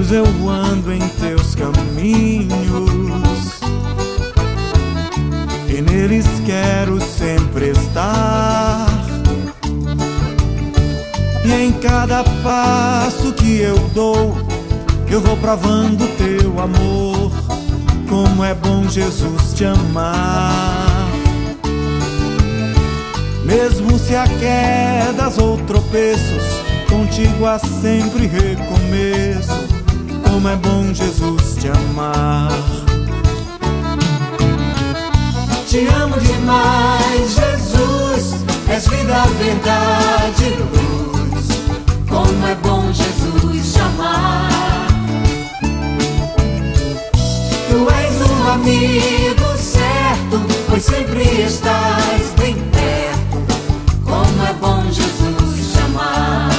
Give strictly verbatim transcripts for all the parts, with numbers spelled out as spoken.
Jesus, eu ando em teus caminhos e neles quero sempre estar. E em cada passo que eu dou, eu vou provando teu amor. Como é bom, Jesus, te amar. Mesmo se há quedas ou tropeços, contigo há sempre recomeço. Como é bom, Jesus, te amar. Te amo demais, Jesus, és vida, verdade e luz. Como é bom, Jesus, te amar. Tu és o amigo certo, pois sempre estás bem perto. Como é bom, Jesus, te amar.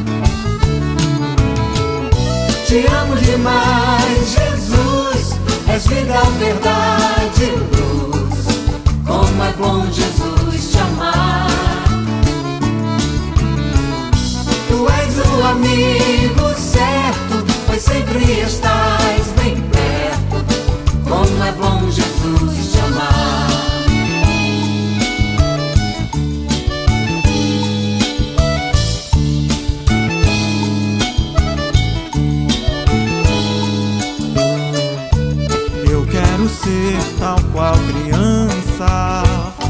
Te amo demais, Jesus, és vida, verdade e luz. Como é bom, Jesus, te amar. Tu és o amigo certo, pois sempre estás bem perto. Como é bom, Jesus, te amar. Eu quero ser tal qual criança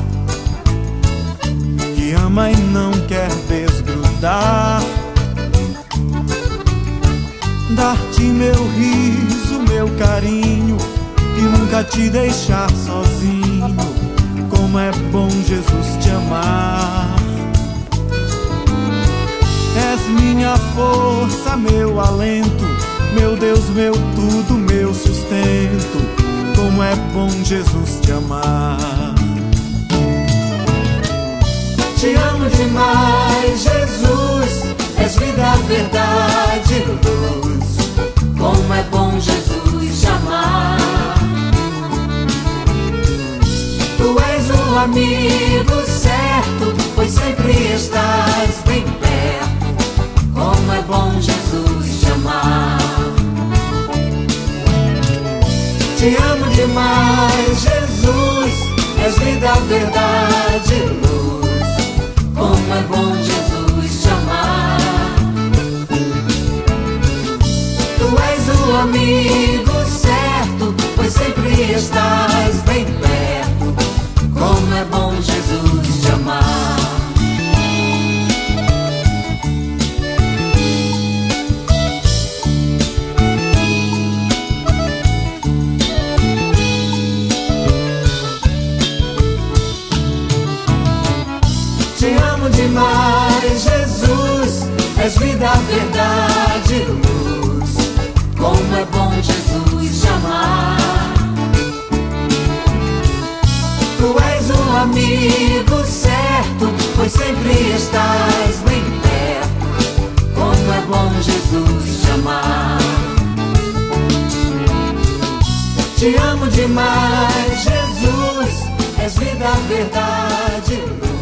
que ama e não quer desgrudar. Dar-te meu riso, meu carinho e nunca te deixar sozinho. Como é bom, Jesus, te amar. És minha força, meu alento, meu Deus, meu tudo, meu sustento. Como é bom, Jesus, te amar. Te amo demais, Jesus, és vida, verdade e luz. Como é bom, Jesus, te amar. Tu és o amigo certo, pois sempre estás bem perto. Como é bom, Jesus, te amar. Te amo demais, Jesus, és vida, verdade e luz. Como é bom, Jesus, te amar. Tu és o amigo certo, pois sempre estás bem perto. Como é bom, Jesus, te amar. Te amo demais, Jesus, és vida, verdade e luz. Como é bom, Jesus, te amar. Tu és o amigo certo, pois sempre estás bem perto. Como é bom, Jesus, te amar. Te amo demais, Jesus, és vida, verdade e luz.